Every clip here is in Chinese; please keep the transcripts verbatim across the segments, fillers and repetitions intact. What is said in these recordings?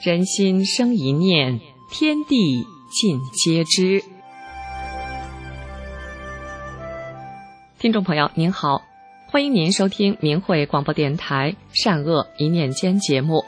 人心生一念，天地尽皆知。听众朋友您好，欢迎您收听明慧广播电台善恶一念间节目。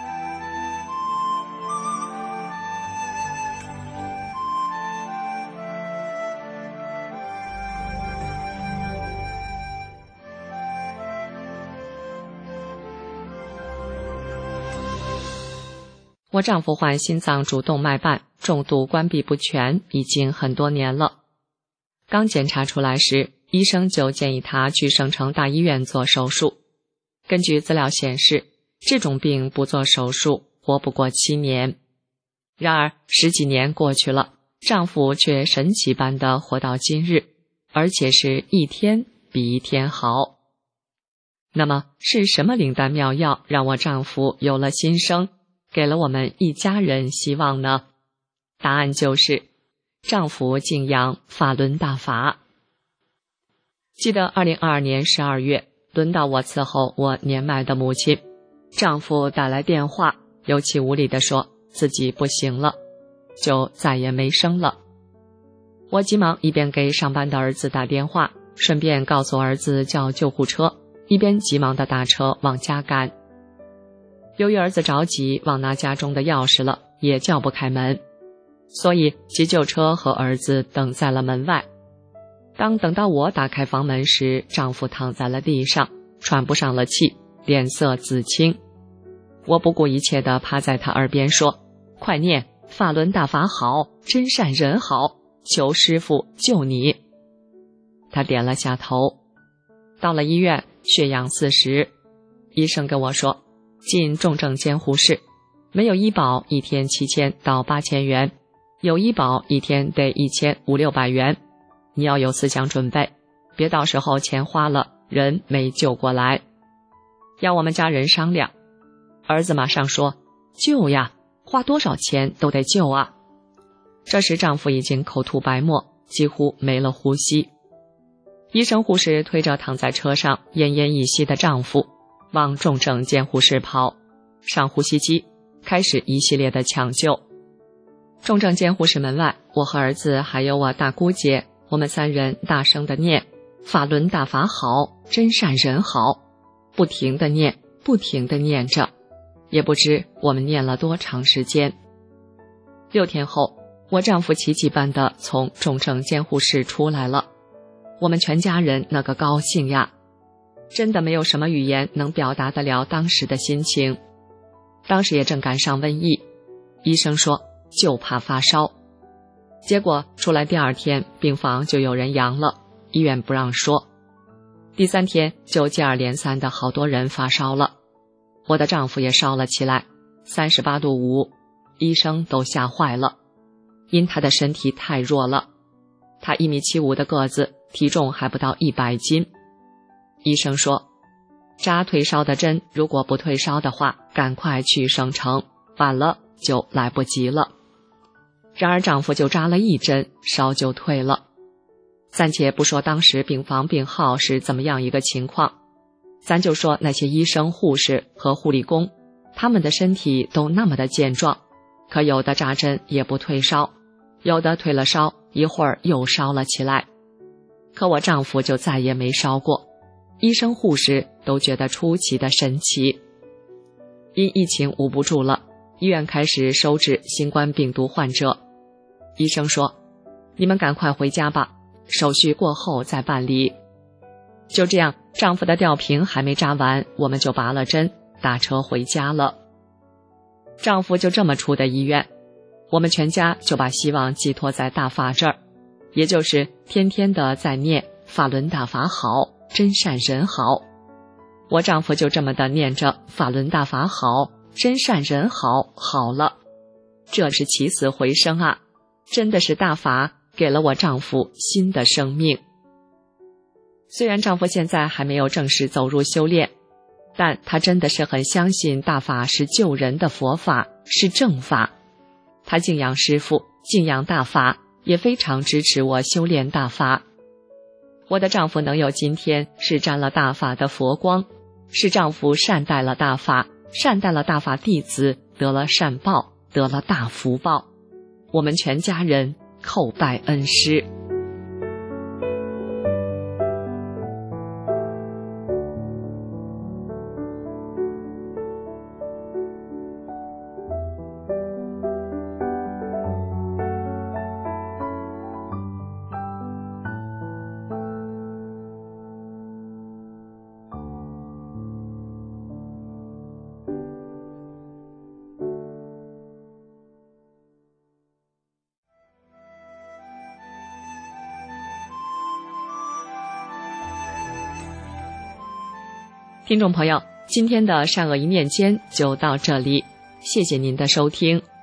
我丈夫患心脏主动脉瓣重度关闭不全已经很多年了。刚检查出来时，医生就建议他去省城大医院做手术。根据资料显示，这种病不做手术活不过七年。然而十几年过去了，丈夫却神奇般地活到今日，而且是一天比一天好。那么是什么灵丹妙药让我丈夫有了新生，给了我们一家人希望呢？答案就是丈夫敬仰法轮大法。记得二零二二年十二月，轮到我伺候我年迈的母亲，丈夫打来电话，有气无力地说自己不行了，就再也没生了。我急忙一边给上班的儿子打电话，顺便告诉儿子叫救护车，一边急忙地打车往家赶。由于儿子着急忘拿家中的钥匙了，也叫不开门，所以急救车和儿子等在了门外。当等到我打开房门时，丈夫躺在了地上，喘不上了气，脸色紫青。我不顾一切地趴在他耳边说：快念法轮大法好，真善人好，求师父救你。他点了下头。到了医院，血氧四十，医生跟我说进重症监护室，没有医保一天七千到八千元，有医保一天得一千五六百元。你要有思想准备，别到时候钱花了，人没救过来。要我们家人商量。儿子马上说：救呀，花多少钱都得救啊。这时丈夫已经口吐白沫，几乎没了呼吸。医生护士推着躺在车上奄奄一息的丈夫往重症监护室跑，上呼吸机，开始一系列的抢救。重症监护室门外，我和儿子还有我大姑姐，我们三人大声地念法轮大法好，真善人好，不停地念，不停地念着，也不知我们念了多长时间。六天后，我丈夫奇迹般地从重症监护室出来了，我们全家人那个高兴呀，真的没有什么语言能表达得了当时的心情。当时也正赶上瘟疫，医生说就怕发烧。结果出来第二天，病房就有人阳了，医院不让说。第三天就接二连三的好多人发烧了，我的丈夫也烧了起来，三十八度五，医生都吓坏了，因他的身体太弱了，他一米七五的个子，体重还不到一百斤。医生说扎退烧的针，如果不退烧的话，赶快去省城，晚了就来不及了。然而丈夫就扎了一针，烧就退了。暂且不说当时病房病号是怎么样一个情况，咱就说那些医生护士和护理工，他们的身体都那么的健壮，可有的扎针也不退烧，有的退了烧，一会儿又烧了起来。可我丈夫就再也没烧过，医生护士都觉得出奇的神奇。因疫情捂不住了，医院开始收治新冠病毒患者。医生说你们赶快回家吧，手续过后再办理。就这样，丈夫的吊瓶还没扎完，我们就拔了针，打车回家了。丈夫就这么出的医院，我们全家就把希望寄托在大法这儿，也就是天天的在念法轮大法好，真善人好。我丈夫就这么的念着法轮大法好，真善人好，好了。这是起死回生啊，真的是大法给了我丈夫新的生命。虽然丈夫现在还没有正式走入修炼，但他真的是很相信大法是救人的佛法，是正法。他敬仰师父，敬仰大法，也非常支持我修炼大法。我的丈夫能有今天，是沾了大法的佛光，是丈夫善待了大法， 善待了大法弟子，得了善报，得了大福报。我们全家人叩拜恩师。听众朋友，今天的善恶一念间就到这里，谢谢您的收听，